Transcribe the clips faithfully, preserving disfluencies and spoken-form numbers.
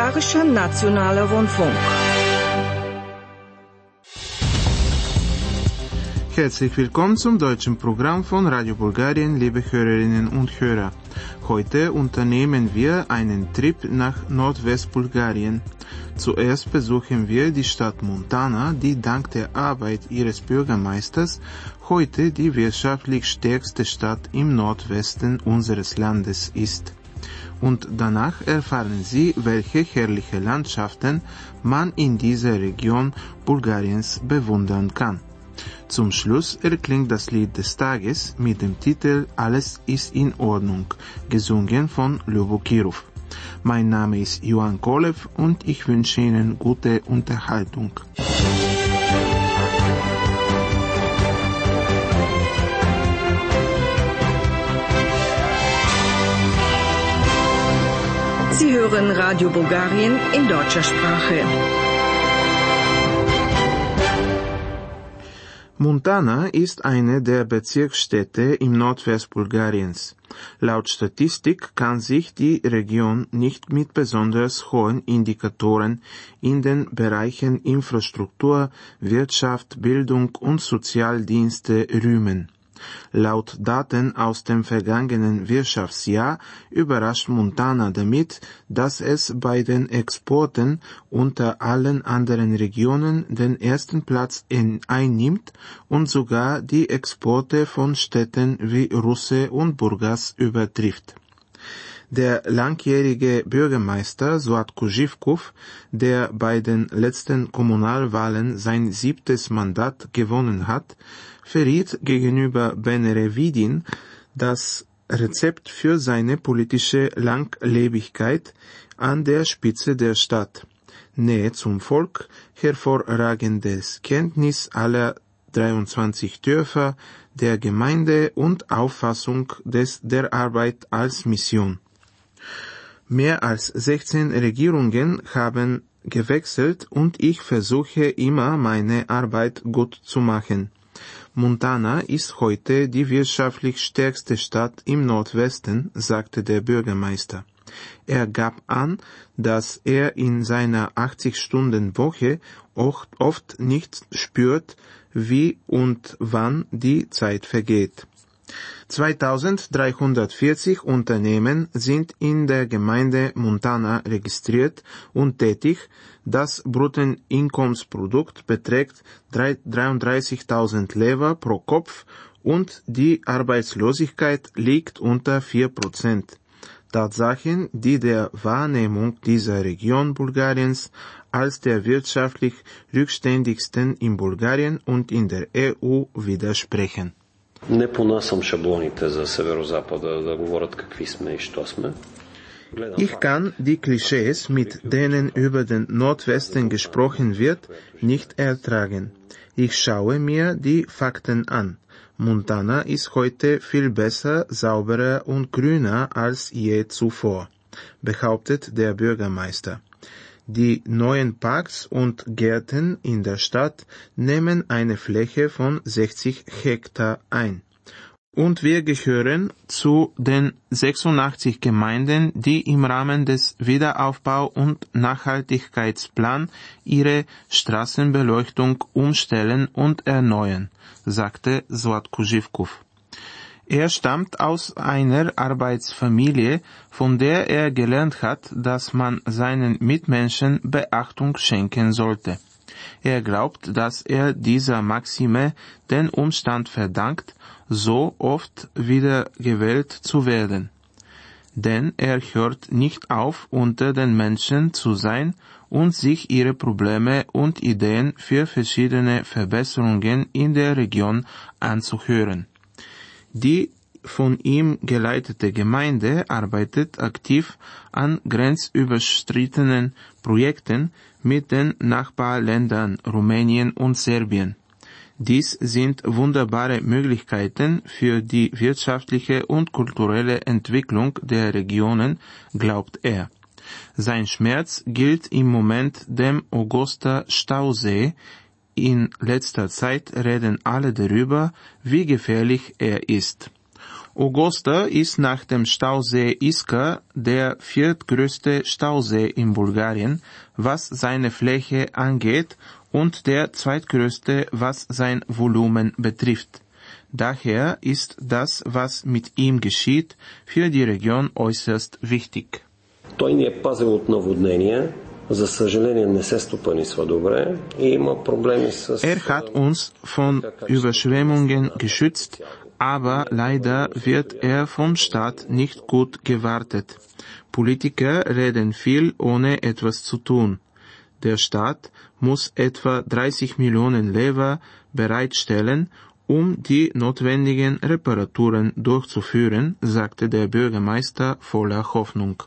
Bulgarischer Nationaler Rundfunk. Herzlich willkommen zum deutschen Programm von Radio Bulgarien, liebe Hörerinnen und Hörer. Heute unternehmen wir einen Trip nach Nordwestbulgarien. Zuerst besuchen wir die Stadt Montana, die dank der Arbeit ihres Bürgermeisters heute die wirtschaftlich stärkste Stadt im Nordwesten unseres Landes ist. Und danach erfahren Sie, welche herrliche Landschaften man in dieser Region Bulgariens bewundern kann. Zum Schluss erklingt das Lied des Tages mit dem Titel Alles ist in Ordnung, gesungen von Ljubo Kirov. Mein Name ist Johan Kolev und ich wünsche Ihnen gute Unterhaltung. Sie hören Radio Bulgarien in deutscher Sprache. Montana ist eine der Bezirksstädte im Nordwestbulgariens. Laut Statistik kann sich die Region nicht mit besonders hohen Indikatoren in den Bereichen Infrastruktur, Wirtschaft, Bildung und Sozialdienste rühmen. Laut Daten aus dem vergangenen Wirtschaftsjahr überrascht Montana damit, dass es bei den Exporten unter allen anderen Regionen den ersten Platz in, einnimmt und sogar die Exporte von Städten wie Russe und Burgas übertrifft. Der langjährige Bürgermeister Zlatko Živkov, der bei den letzten Kommunalwahlen sein siebtes Mandat gewonnen hat, verriet gegenüber Benere Vidin das Rezept für seine politische Langlebigkeit an der Spitze der Stadt. Nähe zum Volk, hervorragendes Kenntnis aller dreiundzwanzig Dörfer der Gemeinde und Auffassung des, der Arbeit als Mission. Mehr als sechzehn Regierungen haben gewechselt und ich versuche immer, meine Arbeit gut zu machen. Montana ist heute die wirtschaftlich stärkste Stadt im Nordwesten, sagte der Bürgermeister. Er gab an, dass er in seiner achtzig-Stunden-Woche oft, oft nicht spürt, wie und wann die Zeit vergeht. zweitausenddreihundertvierzig Unternehmen sind in der Gemeinde Montana registriert und tätig. Das Bruttoinkommensprodukt beträgt dreiunddreißigtausend Lever pro Kopf und die Arbeitslosigkeit liegt unter vier Prozent. Tatsachen, die der Wahrnehmung dieser Region Bulgariens als der wirtschaftlich rückständigsten in Bulgarien und in der E U widersprechen. Не понасям шаблоните за Северо-Запада да говорят какви сме и що сме. Ich kann die Klischees, mit denen über den Nordwesten gesprochen wird, nicht ertragen. Ich schaue mir die Fakten an. Montana ist heute viel besser, sauberer und grüner als je zuvor, behauptet der Bürgermeister. Die neuen Parks und Gärten in der Stadt nehmen eine Fläche von sechzig Hektar ein. Und wir gehören zu den sechsundachtzig Gemeinden, die im Rahmen des Wiederaufbau- und Nachhaltigkeitsplan ihre Straßenbeleuchtung umstellen und erneuern, sagte Zlatko Živkov. Er stammt aus einer Arbeitsfamilie, von der er gelernt hat, dass man seinen Mitmenschen Beachtung schenken sollte. Er glaubt, dass er dieser Maxime den Umstand verdankt, so oft wiedergewählt zu werden. Denn er hört nicht auf, unter den Menschen zu sein und sich ihre Probleme und Ideen für verschiedene Verbesserungen in der Region anzuhören. Die von ihm geleitete Gemeinde arbeitet aktiv an grenzüberschreitenden Projekten mit den Nachbarländern Rumänien und Serbien. Dies sind wunderbare Möglichkeiten für die wirtschaftliche und kulturelle Entwicklung der Regionen, glaubt er. Sein Schmerz gilt im Moment dem Augusta Stausee. In letzter Zeit reden alle darüber, wie gefährlich er ist. Ogosta ist nach dem Stausee Iska der viertgrößte Stausee in Bulgarien, was seine Fläche angeht, und der zweitgrößte, was sein Volumen betrifft. Daher ist das, was mit ihm geschieht, für die Region äußerst wichtig. Той ни е пазил от наводнения, за съжаление не се стопанисва добре и има проблеми с... Er hat uns von Überschwemmungen geschützt, aber leider wird er vom Staat nicht gut gewartet. Politiker reden viel, ohne etwas zu tun. Der Staat muss etwa dreißig Millionen Lever bereitstellen, um die notwendigen Reparaturen durchzuführen, sagte der Bürgermeister voller Hoffnung.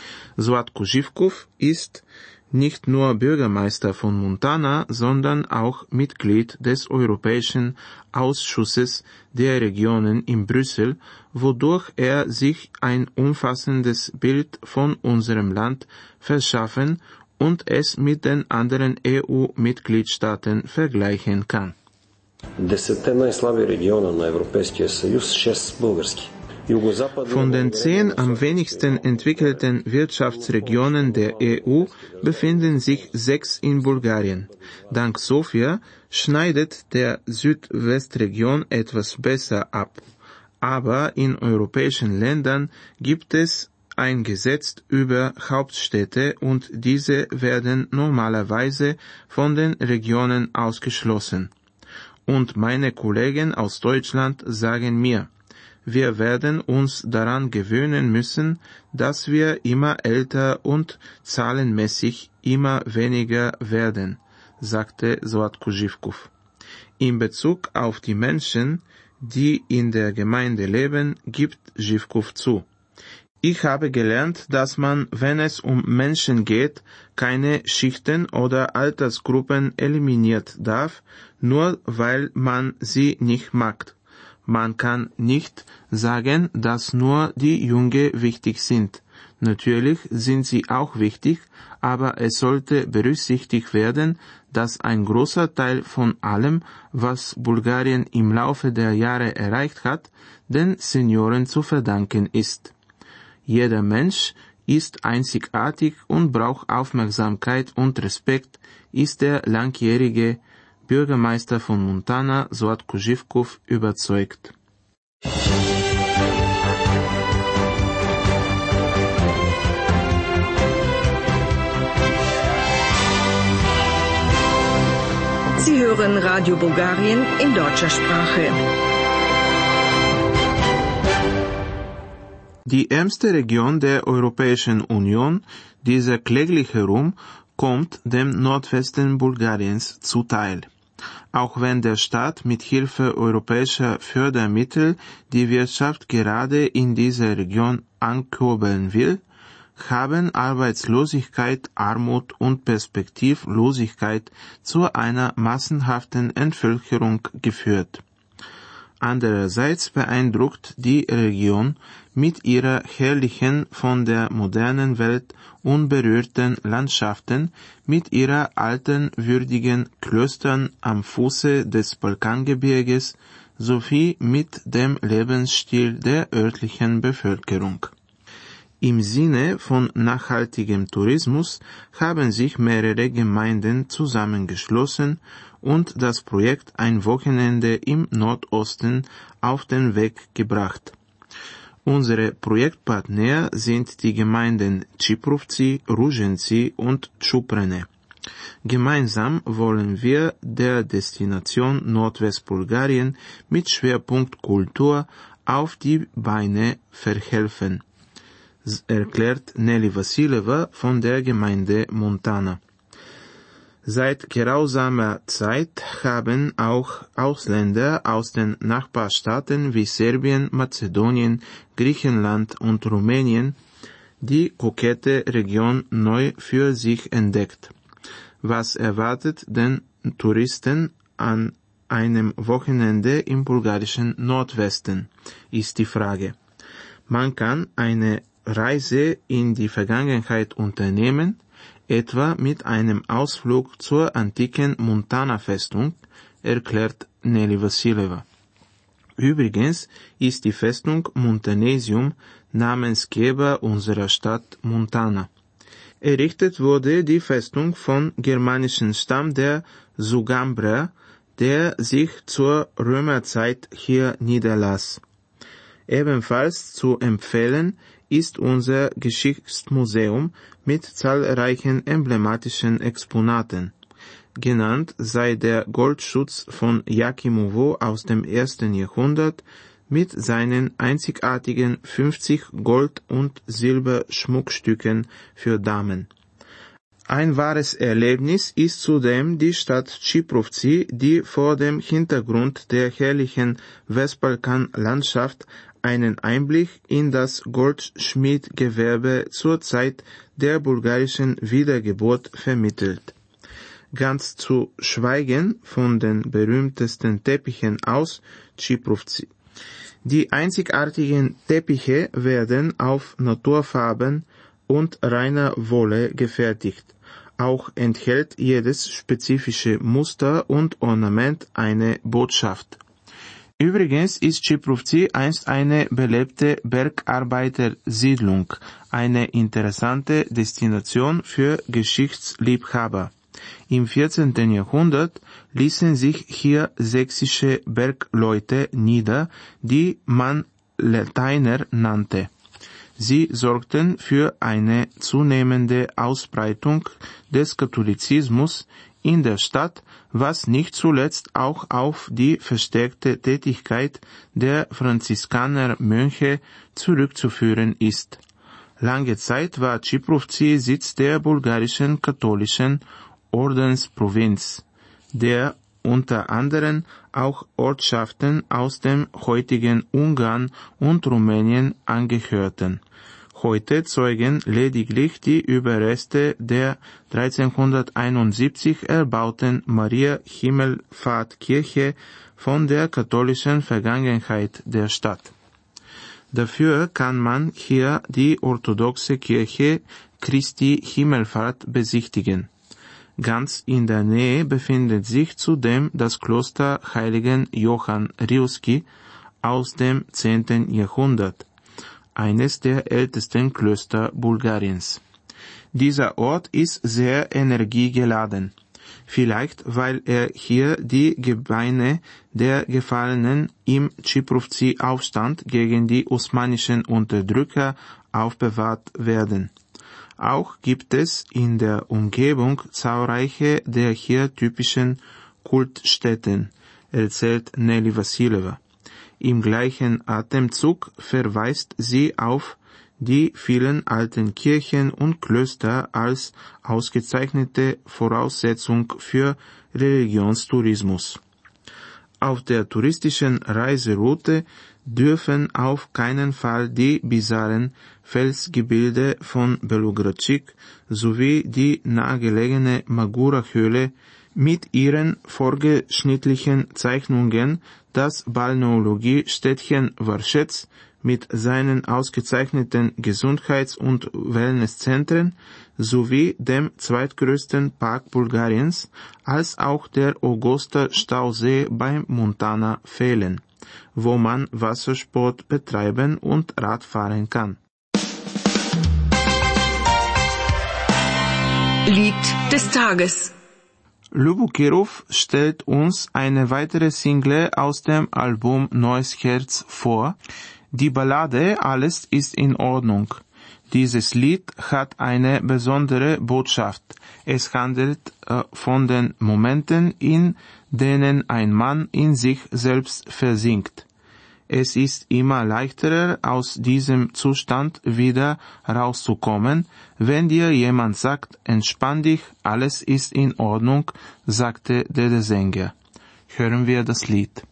Zlatko Živkov ist nicht nur Bürgermeister von Montana, sondern auch Mitglied des Europäischen Ausschusses der Regionen in Brüssel, wodurch er sich ein umfassendes Bild von unserem Land verschaffen und es mit den anderen E U-Mitgliedstaaten vergleichen kann. Десетте най-слаби региона на Европейския съюз, шест български. Von den zehn am wenigsten entwickelten Wirtschaftsregionen der E U befinden sich sechs in Bulgarien. Dank Sofia schneidet der Südwestregion etwas besser ab. Aber in europäischen Ländern gibt es ein Gesetz über Hauptstädte und diese werden normalerweise von den Regionen ausgeschlossen. Und meine Kollegen aus Deutschland sagen mir, wir werden uns daran gewöhnen müssen, dass wir immer älter und zahlenmäßig immer weniger werden, sagte Zlatko Živkov. In Bezug auf die Menschen, die in der Gemeinde leben, gibt Živkov zu. Ich habe gelernt, dass man, wenn es um Menschen geht, keine Schichten oder Altersgruppen eliminiert darf, nur weil man sie nicht mag. Man kann nicht sagen, dass nur die Jungen wichtig sind. Natürlich sind sie auch wichtig, aber es sollte berücksichtigt werden, dass ein großer Teil von allem, was Bulgarien im Laufe der Jahre erreicht hat, den Senioren zu verdanken ist. Jeder Mensch ist einzigartig und braucht Aufmerksamkeit und Respekt, ist der langjährige Bürgermeister von Montana, Zlatko Živkov, überzeugt. Sie hören Radio Bulgarien in deutscher Sprache. Die ärmste Region der Europäischen Union, dieser klägliche Ruhm, kommt dem Nordwesten Bulgariens zuteil. Auch wenn der Staat mit Hilfe europäischer Fördermittel die Wirtschaft gerade in dieser Region ankurbeln will, haben Arbeitslosigkeit, Armut und Perspektivlosigkeit zu einer massenhaften Entvölkerung geführt. Andererseits beeindruckt die Region mit ihrer herrlichen, von der modernen Welt unberührten Landschaften, mit ihrer alten, würdigen Klöstern am Fuße des Balkangebirges sowie mit dem Lebensstil der örtlichen Bevölkerung. Im Sinne von nachhaltigem Tourismus haben sich mehrere Gemeinden zusammengeschlossen und das Projekt Ein Wochenende im Nordosten auf den Weg gebracht. Unsere Projektpartner sind die Gemeinden Čiprovci, Ruženci und Čuprene. Gemeinsam wollen wir der Destination Nordwestbulgarien mit Schwerpunkt Kultur auf die Beine verhelfen, erklärt Nelly Vasileva von der Gemeinde Montana. Seit gerausamer Zeit haben auch Ausländer aus den Nachbarstaaten wie Serbien, Mazedonien, Griechenland und Rumänien die kokette Region neu für sich entdeckt. Was erwartet den Touristen an einem Wochenende im bulgarischen Nordwesten, ist die Frage. Man kann eine Reise in die Vergangenheit unternehmen, etwa mit einem Ausflug zur antiken Montana-Festung, erklärt Nelly Vasileva. Übrigens ist die Festung Montanesium Namensgeber unserer Stadt Montana. Errichtet wurde die Festung vom germanischen Stamm der Sugambrer, der sich zur Römerzeit hier niederließ. Ebenfalls zu empfehlen ist unser Geschichtsmuseum mit zahlreichen emblematischen Exponaten. Genannt sei der Goldschutz von Jakimowo aus dem ersten Jahrhundert mit seinen einzigartigen fünfzig Gold- und Silberschmuckstücken für Damen. Ein wahres Erlebnis ist zudem die Stadt Čiprovci, die vor dem Hintergrund der herrlichen Westbalkan-Landschaft einen Einblick in das Goldschmiedgewerbe zur Zeit der bulgarischen Wiedergeburt vermittelt. Ganz zu schweigen von den berühmtesten Teppichen aus Čiprovci. Die einzigartigen Teppiche werden auf Naturfarben und reiner Wolle gefertigt. Auch enthält jedes spezifische Muster und Ornament eine Botschaft. Übrigens ist Čiprovci einst eine belebte Bergarbeitersiedlung, eine interessante Destination für Geschichtsliebhaber. Im vierzehnten Jahrhundert ließen sich hier sächsische Bergleute nieder, die man Lateiner nannte. Sie sorgten für eine zunehmende Ausbreitung des Katholizismus in der Stadt, was nicht zuletzt auch auf die verstärkte Tätigkeit der Franziskanermönche zurückzuführen ist. Lange Zeit war Čiprovci Sitz der bulgarischen katholischen Ordensprovinz, der unter anderem auch Ortschaften aus dem heutigen Ungarn und Rumänien angehörten. Heute zeugen lediglich die Überreste der dreizehnhunderteinundsiebzig erbauten Maria-Himmelfahrt-Kirche von der katholischen Vergangenheit der Stadt. Dafür kann man hier die orthodoxe Kirche Christi Himmelfahrt besichtigen. Ganz in der Nähe befindet sich zudem das Kloster Heiligen Johann Rilski aus dem zehnten Jahrhundert, eines der ältesten Klöster Bulgariens. Dieser Ort ist sehr energiegeladen, vielleicht weil er hier die Gebeine der Gefallenen im Čiprovci-Aufstand gegen die osmanischen Unterdrücker aufbewahrt werden. Auch gibt es in der Umgebung zahlreiche der hier typischen Kultstätten, erzählt Nelly Vassileva. Im gleichen Atemzug verweist sie auf die vielen alten Kirchen und Klöster als ausgezeichnete Voraussetzung für Religionstourismus. Auf der touristischen Reiseroute dürfen auf keinen Fall die bizarren Felsgebilde von Belogradčík sowie die nahegelegene Magura-Höhle mit ihren vorgeschnittlichen Zeichnungen, das Balneologie-Städtchen Varšec mit seinen ausgezeichneten Gesundheits- und Wellnesszentren sowie dem zweitgrößten Park Bulgariens, als auch der Augusta-Stausee bei Montana fehlen, wo man Wassersport betreiben und Radfahren kann. Lied des Tages. Ljubo stellt uns eine weitere Single aus dem Album Neues Herz vor. Die Ballade Alles ist in Ordnung. Dieses Lied hat eine besondere Botschaft. Es handelt äh, von den Momenten, in denen ein Mann in sich selbst versinkt. Es ist immer leichterer, aus diesem Zustand wieder rauszukommen, wenn dir jemand sagt, entspann dich, alles ist in Ordnung, sagte der Sänger. Hören wir das Lied.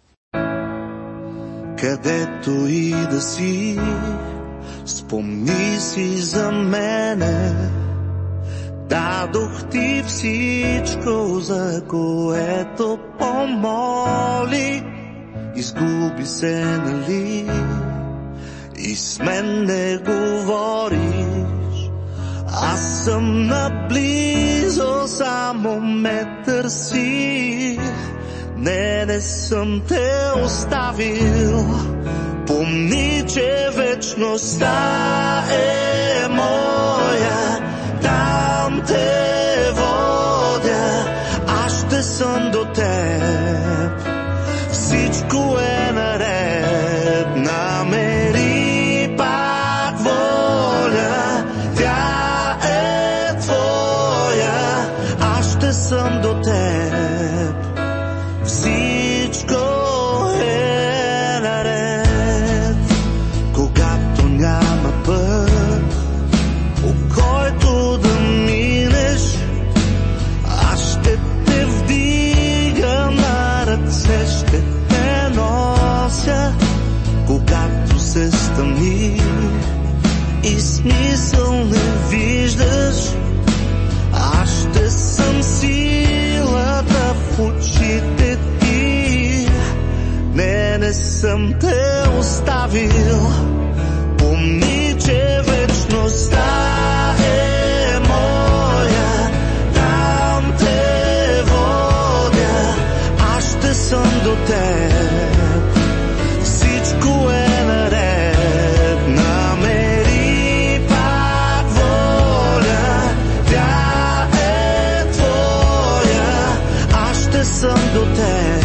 Където и да си, спомни си за мене. Дадох ти всичко, за което помоли. Изгуби се, нали? И с мен не говориш. Аз съм наблизо, само ме търси. Не, не съм те оставил. Помни, че вечността е моя. Там те водя, аз ще съм до теб. Всичко е наред, намери пак воля. Тя е твоя, аз ще съм до теб. Всичко е наред. Когато няма път, по който да минеш, аз ще те вдигам на ръце, ще те нося. Когато се стъмни и смисъл не виждаш, аз ще съм силата в очите ти. Не, не съм те оставил. Помни, че вечността е моя. Там те водя, аз ще съм до теб. Всичко е наред, намери пак воля. Тя е твоя, аз ще съм до теб.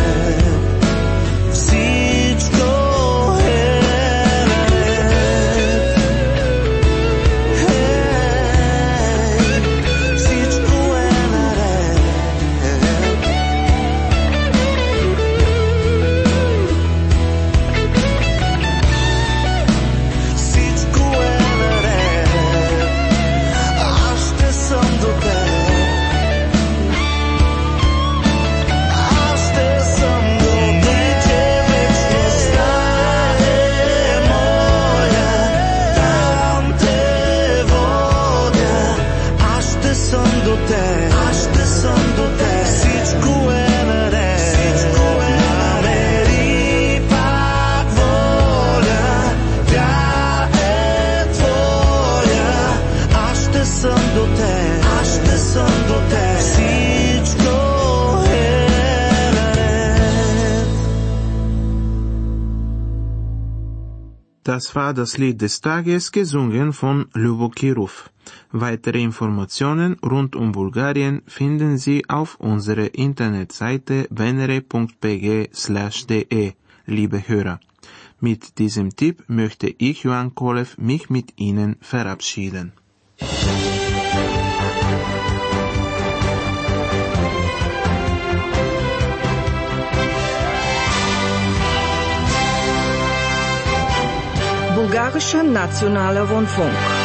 Всичко е наред. Хей, всичко е наред. Всичко е наред, аз ще съм до теб. Аз ще съм до теб. Че вечността е моя. Там те водя, аз ще съм до теб. Аз ще съм до теб. Всичко е наред. Всичко е наред. Намери пак воля. Тя е твоя, аз ще съм до теб. Аз ще съм до теб. Всичко е наред. Das war das Lied des Tages, gesungen von Lyubo Kirov. Weitere Informationen rund um Bulgarien finden Sie auf unserer Internetseite venere punkt b g slash d e, liebe Hörer. Mit diesem Tipp möchte ich, Johann Kolev, mich mit Ihnen verabschieden. Bulgarischer Nationaler Rundfunk.